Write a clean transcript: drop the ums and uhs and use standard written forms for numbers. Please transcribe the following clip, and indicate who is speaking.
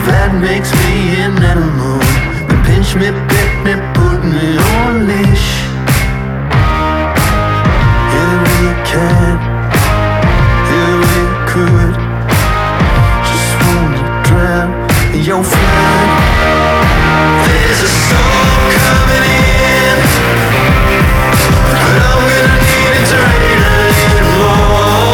Speaker 1: that makes me an animal. Then pinch me, pet me, put me on a leash. Yeah, they really can't